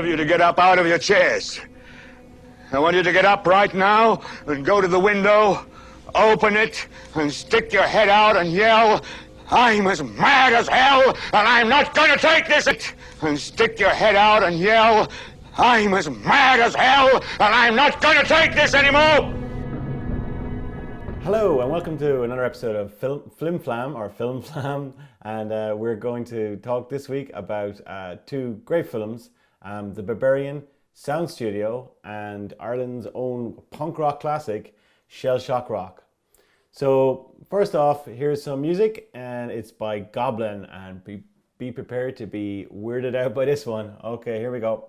of you to get up out of your chairs. I want you to get up right now and go to the window, open it, and stick your head out and yell, "I'm as mad as hell, and I'm not gonna take this!" And stick your head out and yell, "I'm as mad as hell, and I'm not gonna take this anymore!" Hello and welcome to another episode of Flim Flam, and we're going to talk this week about two great films, The Berberian Sound Studio and Ireland's own punk rock classic, Shell Shock Rock. So first off, here's some music, and it's by Goblin, and be prepared to be weirded out by this one. Okay, here we go.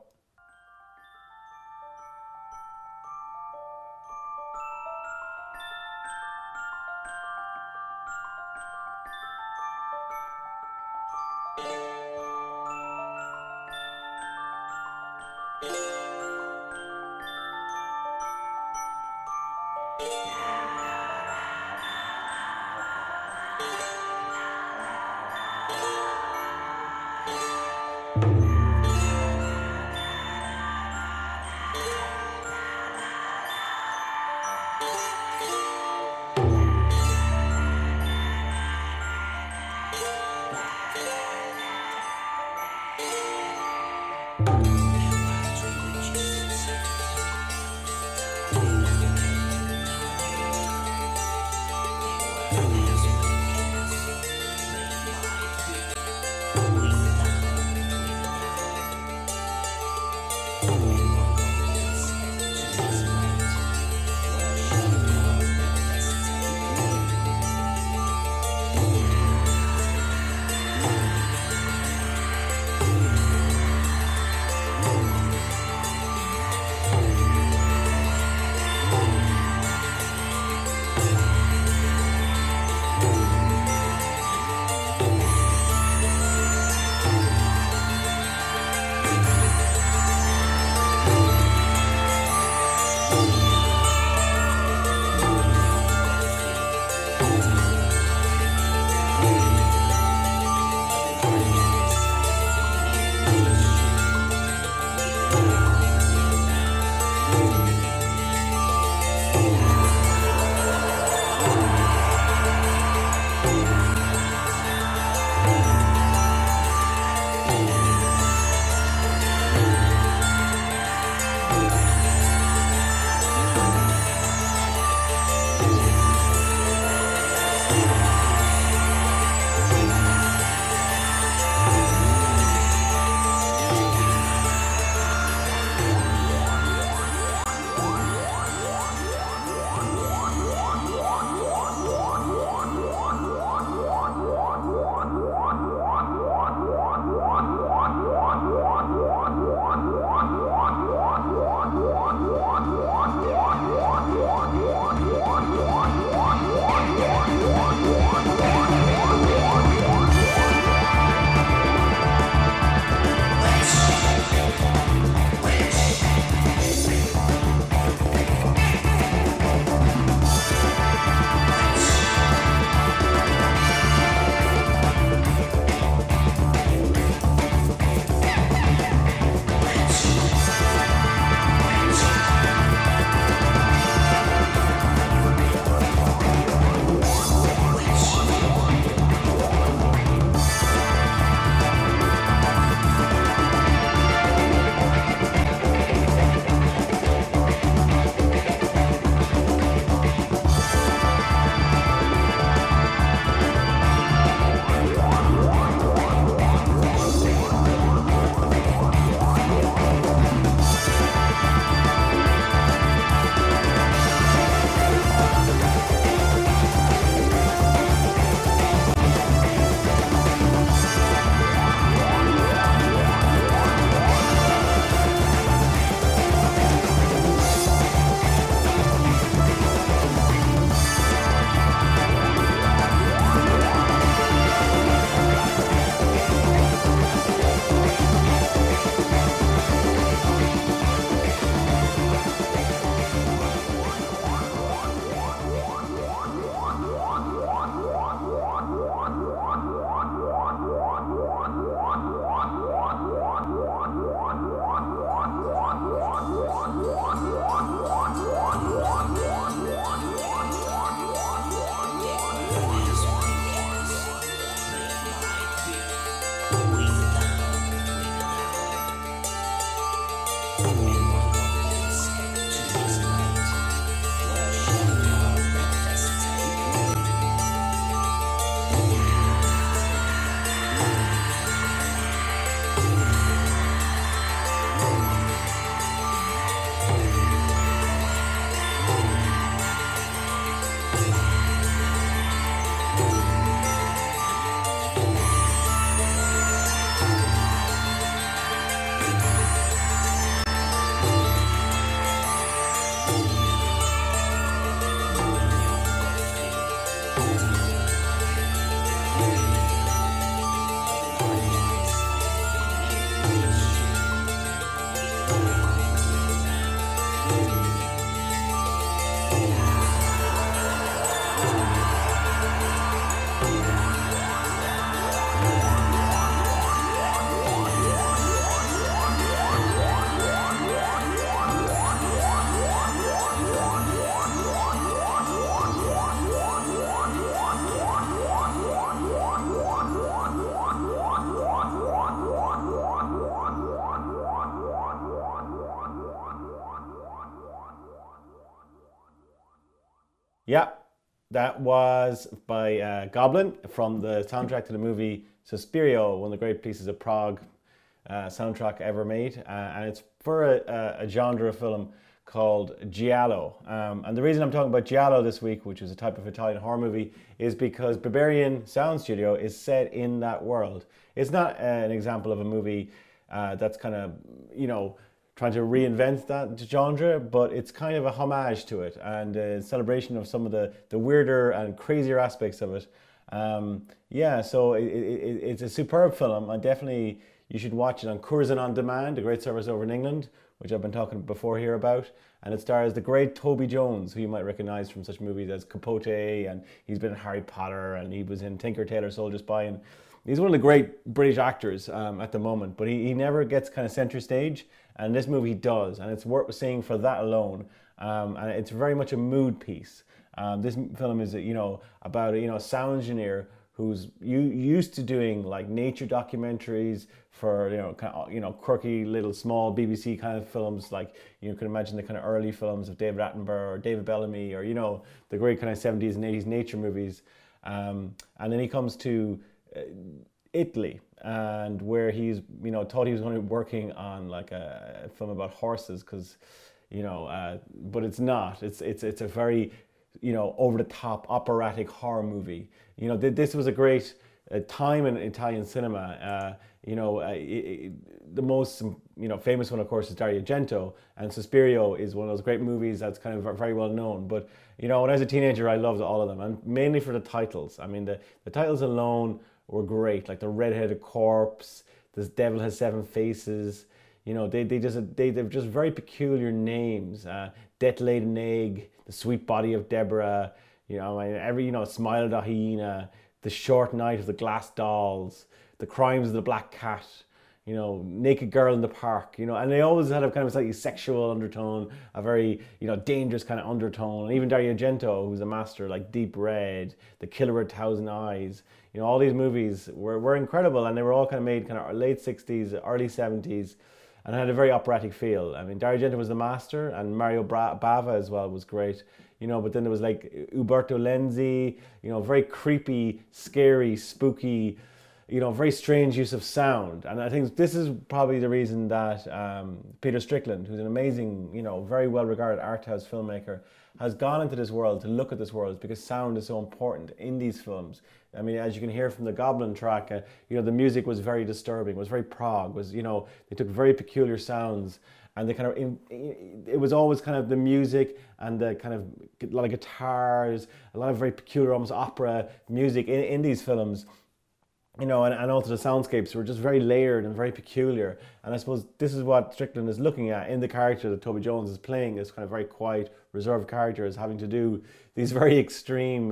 Yeah, that was by Goblin from the soundtrack to the movie Suspiria, one of the great pieces of Prague soundtrack ever made. And it's for a genre of film called Giallo. And the reason I'm talking about Giallo this week, which is a type of Italian horror movie, is because Berberian Sound Studio is set in that world. It's not an example of a movie that's kind of, trying to reinvent that genre, but it's kind of a homage to it and a celebration of some of the weirder and crazier aspects of it. So it's a superb film. And definitely you should watch it on Curzon On Demand, a great service over in England, which I've been talking before here about. And it stars the great Toby Jones, who you might recognize from such movies as Capote, and he's been in Harry Potter, and he was in Tinker Tailor Soldier Spy, and he's one of the great British actors at the moment, but he never gets kind of center stage, and this movie he does, and it's worth seeing for that alone. And it's very much a mood piece. This film is, about a sound engineer who's used to doing like nature documentaries for quirky little small BBC kind of films, like you can imagine the kind of early films of David Attenborough or David Bellamy, or the great kind of 70s and 80s nature movies. And then he comes to Italy, and where he's thought he was going to be working on like a film about horses, because but it's not. It's a very over the top operatic horror movie. This was a great time in Italian cinema. The most famous one, of course, is Dario Argento, and Suspiria is one of those great movies that's kind of very well known. But when I was a teenager, I loved all of them, and mainly for the titles. I mean, the titles alone were great, like The Red-Headed Corpse, This Devil Has Seven Faces. They've just very peculiar names. Death Laid an Egg, The Sweet Body of Deborah. Smile of the Hyena, The Short Night of the Glass Dolls, The Crimes of the Black Cat. Naked Girl in the Park, and they always had a kind of slightly sexual undertone, a very, dangerous kind of undertone. And even Dario Argento, who's a master, like Deep Red, The Killer with a Thousand Eyes, all these movies were incredible, and they were all kind of made kind of late 60s, early 70s, and had a very operatic feel. I mean, Dario Argento was the master, and Mario Bava as well was great. But then there was like Uberto Lenzi, very creepy, scary, spooky, very strange use of sound. And I think this is probably the reason that Peter Strickland, who's an amazing, very well-regarded art house filmmaker, has gone into this world to look at this world, because sound is so important in these films. I mean, as you can hear from the Goblin track, the music was very disturbing, was very prog, they took very peculiar sounds, and they kind of, it was always kind of the music and the kind of a lot of guitars, a lot of very peculiar, almost opera music in these films. And also the soundscapes were just very layered and very peculiar. And I suppose this is what Strickland is looking at in the character that Toby Jones is playing, this kind of very quiet, reserved character, is having to do these very extreme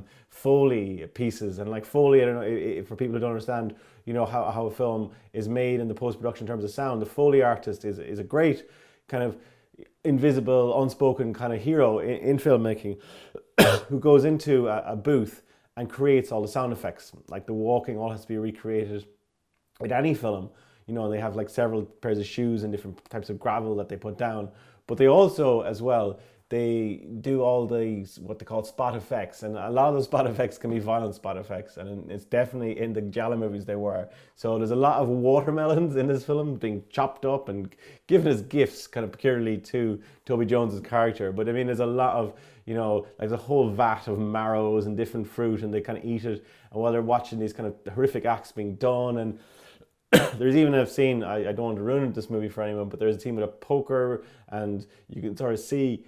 Foley pieces. And like Foley, I don't know, for people who don't understand, how a film is made in the post-production in terms of sound, the Foley artist is a great kind of invisible, unspoken kind of hero in filmmaking who goes into a booth and creates all the sound effects. Like the walking all has to be recreated. With any film, they have like several pairs of shoes and different types of gravel that they put down. But they also, as well, they do all these, what they call spot effects. And a lot of those spot effects can be violent spot effects. And it's definitely in the Giallo movies they were. So there's a lot of watermelons in this film being chopped up and given as gifts kind of peculiarly to Toby Jones's character. But I mean, there's a lot of, like the whole vat of marrows and different fruit, and they kind of eat it. And while they're watching these kind of horrific acts being done, and there's even a scene, I don't want to ruin this movie for anyone, but there's a scene with a poker, and you can sort of see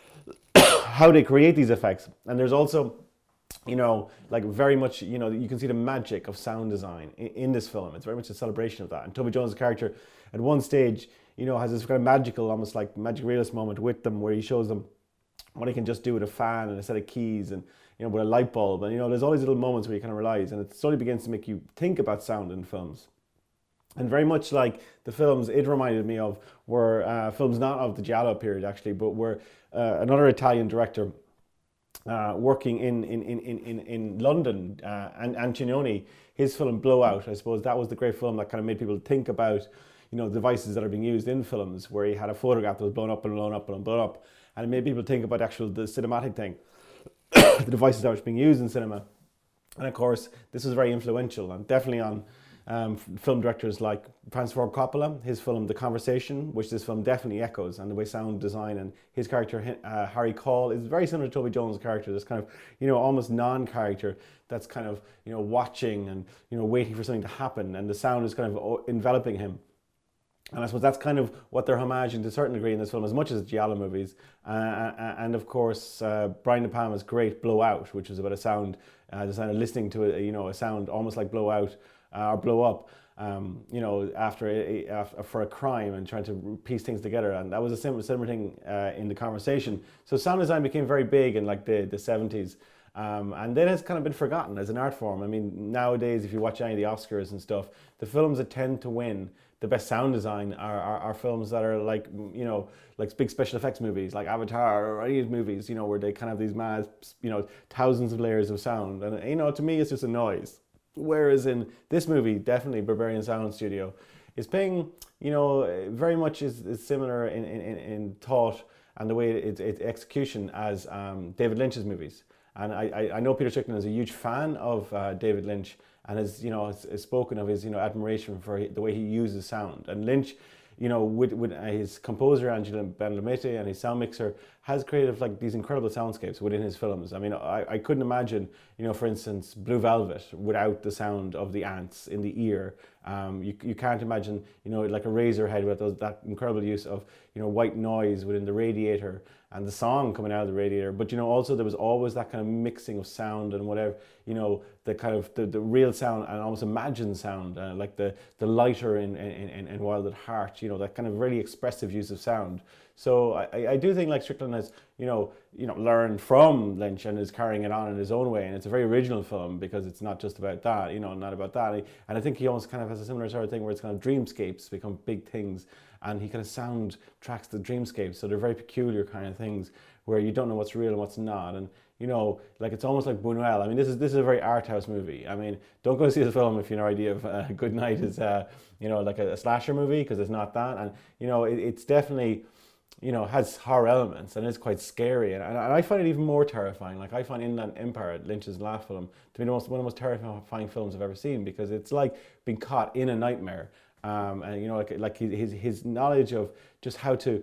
how they create these effects. And there's also, like very much, you can see the magic of sound design in this film. It's very much a celebration of that. And Toby Jones' character at one stage, has this kind of magical, almost like magic realist moment with them, where he shows them what he can just do with a fan and a set of keys and, with a light bulb. And, there's all these little moments where you kind of realize, and it slowly begins to make you think about sound in films. And very much like the films it reminded me of were films not of the Giallo period, actually, but were another Italian director working in London, Antonioni. His film Blowout, I suppose that was the great film that kind of made people think about, devices that are being used in films, where he had a photograph that was blown up and blown up and blown up. And it made people think about the cinematic thing. the devices that were being used in cinema. And of course, this was very influential and definitely on film directors like Francis Ford Coppola. His film The Conversation, which this film definitely echoes, and the way sound design and his character Harry Caul is very similar to Toby Jones' character. This kind of, almost non-character that's kind of, watching and, waiting for something to happen, and the sound is kind of enveloping him. And I suppose that's kind of what they're homaging to a certain degree in this film, as much as the Giallo movies. And of course, Brian De Palma's great Blowout, which was about a sound, the sound of listening to a sound almost like blow out or blow up, after for a crime, and trying to piece things together. And that was a similar thing in The Conversation. So sound design became very big in like the 70s. And then it's kind of been forgotten as an art form. I mean, nowadays, if you watch any of the Oscars and stuff, the films that tend to win the best sound design are films that are like, like big special effects movies, like Avatar or any of these movies, where they kind of have these mad, thousands of layers of sound. And, to me, it's just a noise. Whereas in this movie, definitely Berberian Sound Studio is paying, very much is similar in thought and the way it's execution as David Lynch's movies. And I know Peter Strickland is a huge fan of David Lynch, and has spoken of his admiration for the way he uses sound. And Lynch, with his composer Angelo Badalamenti and his sound mixer, has created like these incredible soundscapes within his films. I mean, I couldn't imagine, for instance, Blue Velvet without the sound of the ants in the ear. You can't imagine, like a Razorhead with that incredible use of, white noise within the radiator and the song coming out of the radiator. But, also there was always that kind of mixing of sound and whatever, the kind of the real sound and almost imagined sound, like the lighter in Wild at Heart, that kind of really expressive use of sound. So I do think like Strickland has, learned from Lynch and is carrying it on in his own way. And it's a very original film because it's not just about that, not about that. And I think he almost kind of has a similar sort of thing where it's kind of dreamscapes become big things, and he kind of sound tracks the dreamscapes. So they're very peculiar kind of things where you don't know what's real and what's not. And, like it's almost like Buñuel. I mean, this is a very art house movie. I mean, don't go see the film if you have no idea of Good Night is, like a slasher movie, because it's not that. And, it's definitely, has horror elements and it's quite scary. And I find it even more terrifying. Like I find Inland Empire, Lynch's last film, to be one of the most terrifying films I've ever seen, because it's like being caught in a nightmare. And, like his knowledge of just how to,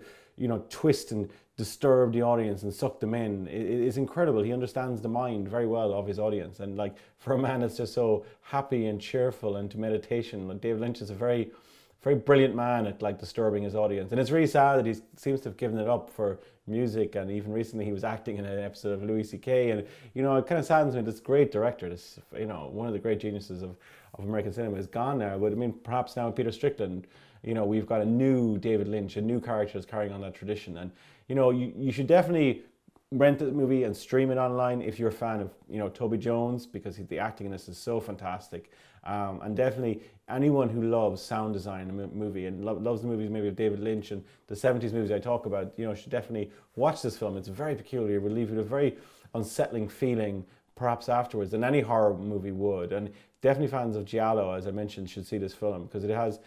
twist and disturb the audience and suck them in is incredible. He understands the mind very well of his audience. And like for a man that's just so happy and cheerful and to meditation, like David Lynch is a very, very brilliant man at like disturbing his audience. And it's really sad that he seems to have given it up for music, and even recently he was acting in an episode of Louis C.K. And, it kind of saddens me, this great director, this, one of the great geniuses of American cinema is gone now. But I mean, perhaps now Peter Strickland, we've got a new David Lynch, a new character is carrying on that tradition. And, you should definitely rent the movie and stream it online if you're a fan of, Toby Jones, because the acting in this is so fantastic. And definitely anyone who loves sound design in a movie and loves the movies maybe of David Lynch and the 70s movies I talk about, should definitely watch this film. It's very peculiar. It will leave you with a very unsettling feeling perhaps afterwards than any horror movie would. And definitely fans of Giallo, as I mentioned, should see this film, because it has,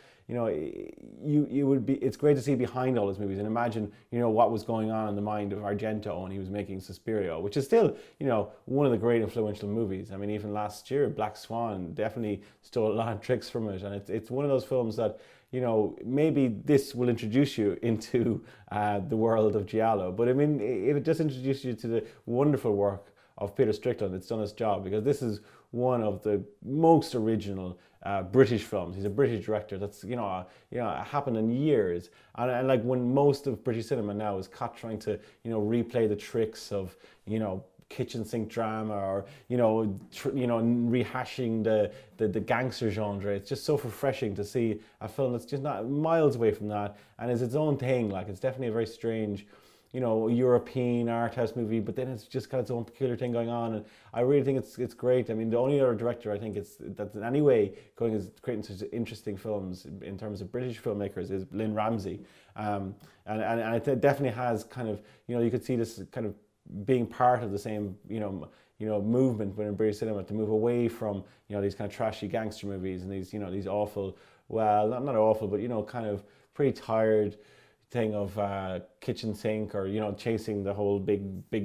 it's great to see behind all his movies and imagine, what was going on in the mind of Argento when he was making Suspiria, which is still, one of the great influential movies. I mean, even last year, Black Swan definitely stole a lot of tricks from it. And it's one of those films that, maybe this will introduce you into the world of Giallo. But I mean, if it just introduces you to the wonderful work of Peter Strickland, it's done its job, because this is one of the most original British films. He's a British director that's happened in years, and like when most of British cinema now is caught trying to replay the tricks of kitchen sink drama or rehashing the gangster genre. It's just so refreshing to see a film that's just not miles away from that and is its own thing. Like it's definitely a very strange European art house movie, but then it's just got its own peculiar thing going on, and I really think it's great. I mean, the only other director I think that's in any way going is creating such interesting films in terms of British filmmakers is Lynn Ramsay, and it definitely has kind of you could see this kind of being part of the same movement within British cinema to move away from these kind of trashy gangster movies and these awful, well not awful, but kind of pretty tired thing of kitchen sink or chasing the whole big buck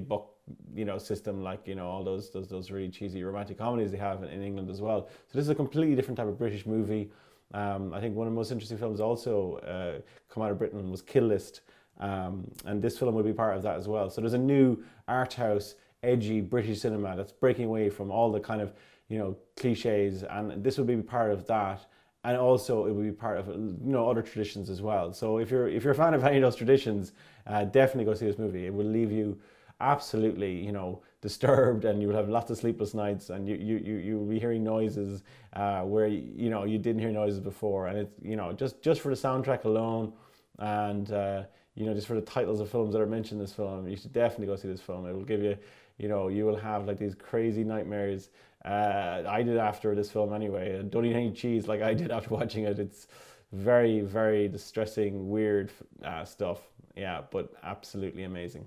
system like all those really cheesy romantic comedies they have in England as well. So this is a completely different type of British movie. I think one of the most interesting films also come out of Britain was Kill List, and this film will be part of that as well. So there's a new art house, edgy British cinema that's breaking away from all the kind of cliches, and this will be part of that. And also it will be part of other traditions as well. So if you're a fan of any of those traditions, definitely go see this movie. It will leave you absolutely disturbed, and you will have lots of sleepless nights, and you will be hearing noises where you didn't hear noises before. And it's just for the soundtrack alone, and just for the titles of films that are mentioned in this film, you should definitely go see this film. It will give you you will have like these crazy nightmares. I did after this film anyway. Don't eat any cheese like I did after watching it. It's very, very distressing, weird stuff. Yeah, but absolutely amazing.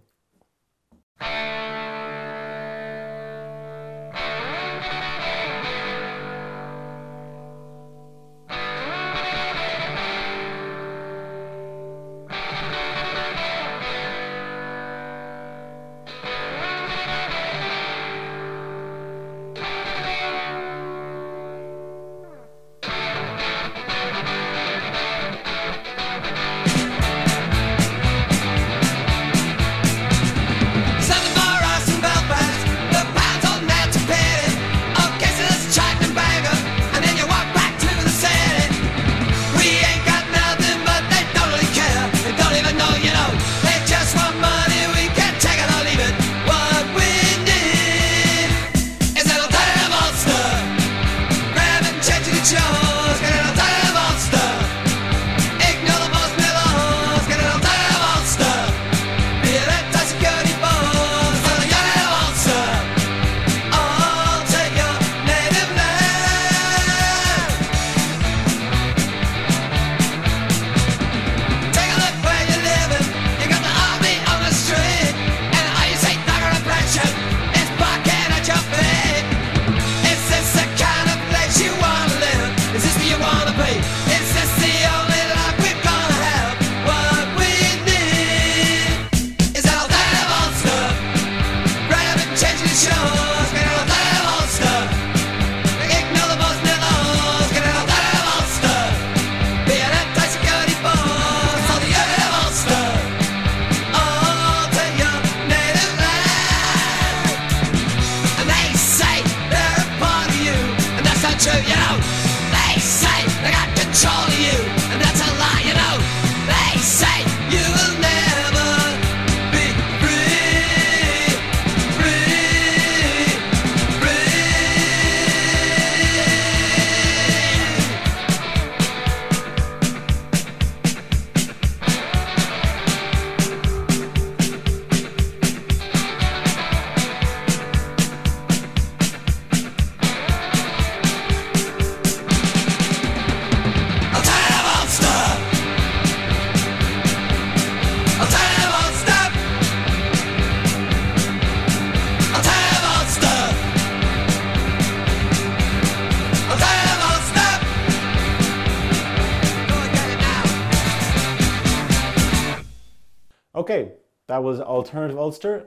Okay, that was Alternative Ulster,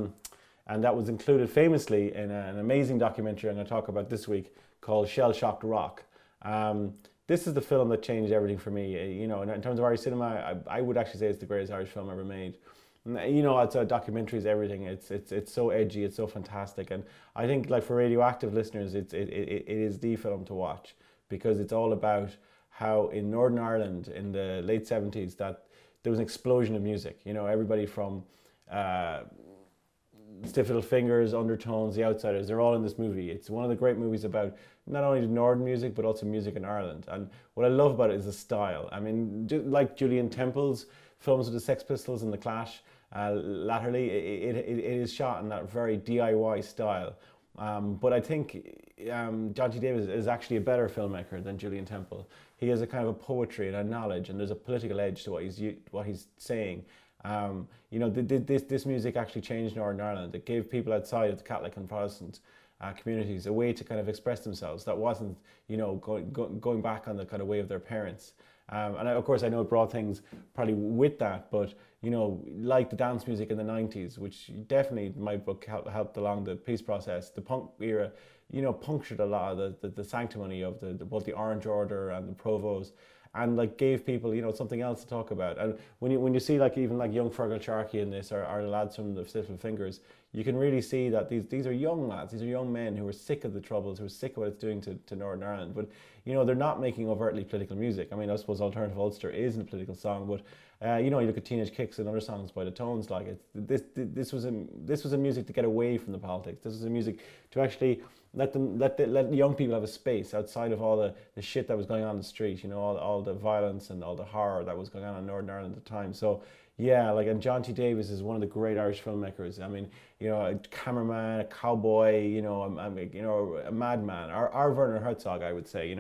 and that was included famously in an amazing documentary I'm going to talk about this week called Shell Shocked Rock. This is the film that changed everything for me. In terms of Irish cinema, I would actually say it's the greatest Irish film ever made. It's a documentary is everything. It's so edgy, it's so fantastic, and I think like for radioactive listeners, it is the film to watch, because it's all about how in Northern Ireland in the late 70s that there was an explosion of music. Everybody from Stiff Little Fingers, Undertones, The Outsiders, they're all in this movie. It's one of the great movies about not only the Northern music, but also music in Ireland. And what I love about it is the style. I mean, like Julian Temple's films with the Sex Pistols and the Clash, latterly, it is shot in that very DIY style. But I think John T. Davis is actually a better filmmaker than Julian Temple. He has a kind of a poetry and a knowledge, and there's a political edge to what he's saying. This music actually changed Northern Ireland. It gave people outside of the Catholic and Protestant communities, a way to kind of express themselves that wasn't, going back on the kind of way of their parents. And of course, I know it brought things probably with that, but like the dance music in the 90s, which definitely in my book helped along the peace process. The punk era, punctured a lot of the sanctimony of both the Orange Order and the Provos, and like gave people something else to talk about. And when you see like even like young Fergal Sharkey in this, or the lads from the Stiffle Fingers, you can really see that these are young lads, these are young men who are sick of the Troubles, who are sick of what it's doing to Northern Ireland. But they're not making overtly political music. I mean, I suppose Alternative Ulster isn't a political song, but you look at Teenage Kicks and other songs by the Tones, like this was a music to get away from the politics. This was a music to actually let young people have a space outside of all the shit that was going on in the street, all the violence and all the horror that was going on in Northern Ireland at the time. So yeah, like, and John T. Davis is one of the great Irish filmmakers. I mean, a cameraman, a cowboy, a madman. Our Werner Herzog, I would say,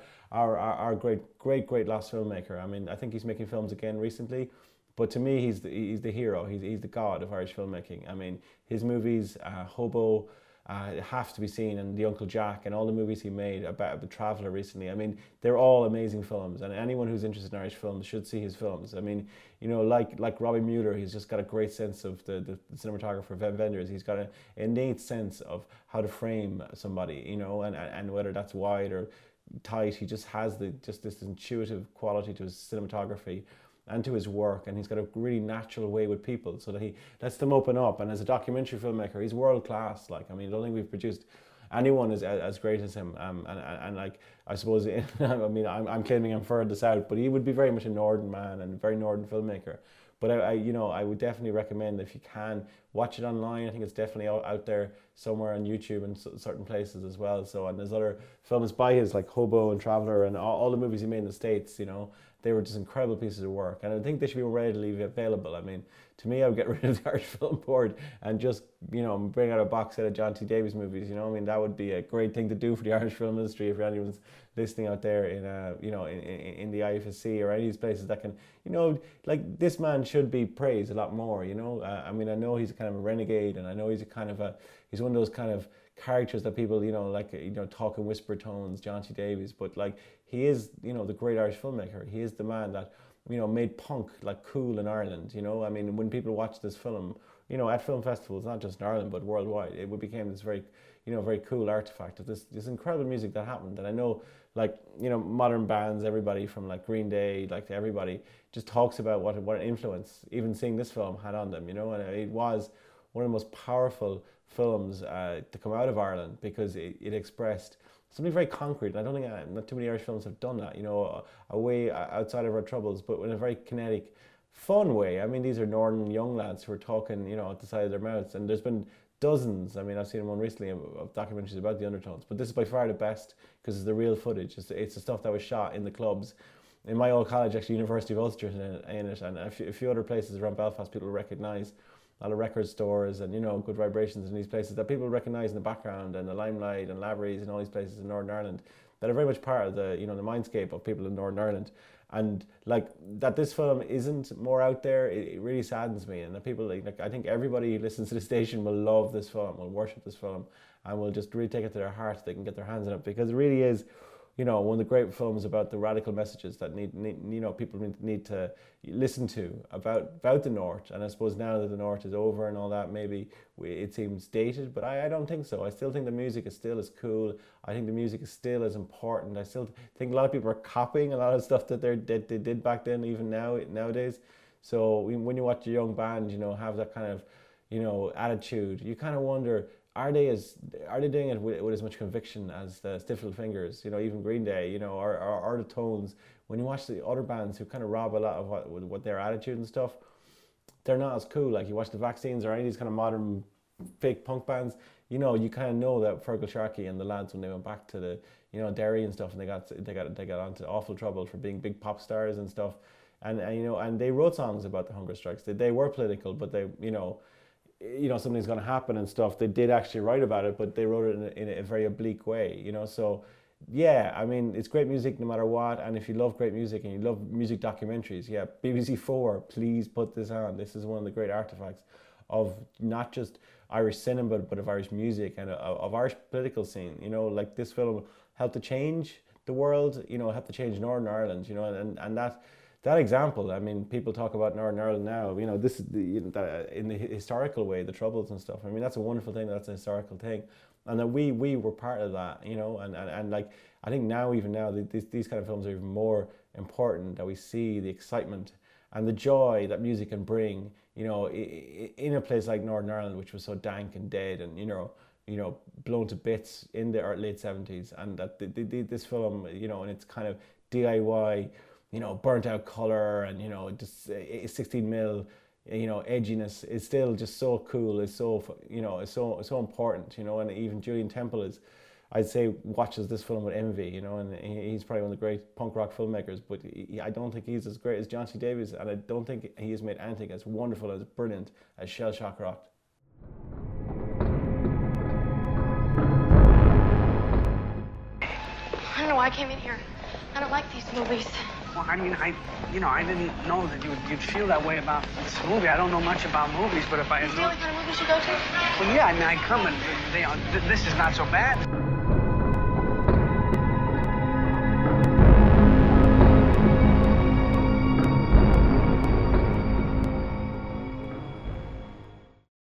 our great lost filmmaker. I mean, I think he's making films again recently, but to me, he's the hero. He's the god of Irish filmmaking. I mean, his movies, Hobo, have to be seen, and The Uncle Jack, and all the movies he made about The Traveller recently. I mean, they're all amazing films, and anyone who's interested in Irish films should see his films. I mean, like Robbie Mueller, he's just got a great sense of the cinematographer Wim Wenders. He's got an innate sense of how to frame somebody, and whether that's wide or tight, he just has this intuitive quality to his cinematography and to his work, and he's got a really natural way with people, so that he lets them open up. And as a documentary filmmaker, he's world class. Like, I mean, I don't think we've produced anyone as great as him. And like, I suppose, I mean, I'm claiming I'm furthest out, but he would be very much a northern man and a very northern filmmaker. But I would definitely recommend, if you can, watch it online. I think it's definitely out there somewhere on YouTube and certain places as well. So, and there's other films by his, like Hobo and Traveller, and all the movies he made in the States, they were just incredible pieces of work. And I think they should be more readily available. I mean, to me, I would get rid of the Irish Film Board and just, bring out a box set of John T. Davies movies. I mean, that would be a great thing to do for the Irish film industry. If anyone's listening out there in the IFSC or any of these places that can, like, this man should be praised a lot more. I mean, I know he's kind of a renegade, and I know he's he's one of those kind of characters that people, talk in whisper tones, John T. Davies, but like, he is, the great Irish filmmaker. He is the man that, made punk like cool in Ireland. I mean, when people watch this film, at film festivals, not just in Ireland but worldwide, it became this very, very cool artifact of this incredible music that happened. And I know, like, modern bands, everybody from like Green Day, like everybody just talks about what an influence even seeing this film had on them. And it was one of the most powerful films to come out of Ireland, because it expressed something very concrete. And I don't think not too many Irish films have done that, a way outside of our troubles, but in a very kinetic, fun way. I mean, these are northern young lads who are talking, at the side of their mouths, and there's been dozens. I mean, I've seen one recently of documentaries about the Undertones, but this is by far the best, because it's the real footage. It's the stuff that was shot in the clubs. In my old college, actually, University of Ulster in it, and a few other places around Belfast, people recognise. A lot of record stores and, Good Vibrations in these places that people recognise in the background, and the Limelight and Lavery's and all these places in Northern Ireland that are very much part of the, the mindscape of people in Northern Ireland. And like, that this film isn't more out there, it really saddens me. And that people, like I think everybody who listens to the station will love this film, will worship this film, and will just really take it to their heart so they can get their hands on it, because it really is, one of the great films about the radical messages that people need to listen to about the North. And I suppose now that the North is over and all that, maybe it seems dated, but I don't think so. I still think the music is still as cool. I think the music is still as important. I still think a lot of people are copying a lot of stuff that they did back then, even nowadays. So when you watch a young band, have that kind of, attitude, you kind of wonder, are they doing it with as much conviction as the Stiff Little Fingers, even Green Day, or the Tones? When you watch the other bands who kind of rob a lot of what their attitude and stuff, they're not as cool. Like, you watch the Vaccines or any of these kind of modern fake punk bands, you kind of know that Fergal Sharkey and the lads, when they went back to the, Derry and stuff, and they got onto awful trouble for being big pop stars and stuff, and they wrote songs about the hunger strikes. They were political, but they, something's going to happen and stuff. They did actually write about it, but they wrote it in a very oblique way, So, yeah, I mean, it's great music no matter what. And if you love great music and you love music documentaries, yeah, BBC4, please put this on. This is one of the great artifacts of not just Irish cinema, but of Irish music and of Irish political scene. You know, like this film helped to change the world, you know, helped to change Northern Ireland, you know, and that example, I mean, people talk about Northern Ireland now, you know, this is in the historical way, the Troubles and stuff. I mean, that's a wonderful thing, that's a historical thing. And that we were part of that, you know, and like, I think even now, these kind of films are even more important, that we see the excitement and the joy that music can bring, you know, in a place like Northern Ireland, which was so dank and dead and, you know, blown to bits in the late 70s. And that this film, you know, and it's kind of DIY, you know, burnt out color and, you know, just 16 mil, you know, edginess is still just so cool. It's so, you know, it's so important, you know. And even Julian Temple I'd say, watches this film with envy, you know, and he's probably one of the great punk rock filmmakers, but I don't think he's as great as John C. Davies, and I don't think he has made anything as wonderful, as brilliant as Shell Shock Rock. I don't know why I came in here. I don't like these movies. Well, I mean, I didn't know that you'd feel that way about this movie. I don't know much about movies, but if I... Is this the only kind of movies you go to? Well, yeah, I mean, I come and this is not so bad.